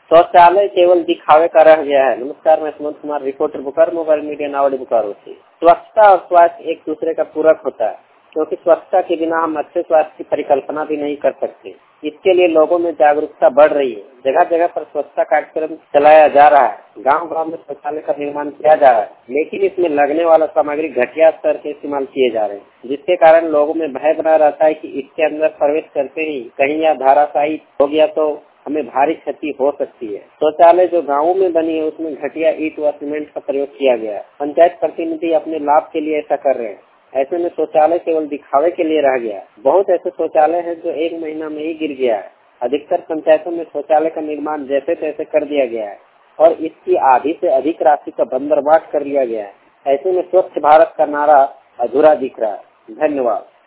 शौचालय केवल दिखावे का रह गया है। नमस्कार, मैं Sumant Kumar, reporter Bokaro, mobile media Navadi Bokaro से। स्वच्छता और स्वास्थ्य एक दूसरे का पूरक होता है, क्योंकि स्वच्छता के बिना हम अच्छे स्वास्थ्य की परिकल्पना भी नहीं कर सकते। इसके लिए लोगों में जागरूकता बढ़ रही है। जगह जगह पर स्वच्छता कार्यक्रम चलाया जा रहा है। गांव गांव में शौचालय का निर्माण किया जा रहा है, लेकिन इसमें लगने वाला सामग्री घटिया स्तर के इस्तेमाल किए जा रहे हैं, जिसके कारण लोगों में भय बना रहता है कि इसके अंदर प्रवेश करते ही कहीं यह धाराशायी हो गया तो हमें भारी क्षति हो सकती है। शौचालय जो गाँवों में बनी है उसमें घटिया ईंट व सीमेंट का प्रयोग किया गया है। पंचायत प्रतिनिधि अपने लाभ के लिए ऐसा कर रहे हैं। ऐसे में शौचालय केवल दिखावे के लिए रह गया है। बहुत ऐसे शौचालय हैं जो 1 महीना में ही गिर गया है। अधिकतर पंचायतों में शौचालय का निर्माण जैसे तैसे कर दिया गया है और इसकी आधी से अधिक राशि का बंदरबाट कर लिया गया है। ऐसे में स्वच्छ भारत का नारा अधूरा दिख रहा है। धन्यवाद।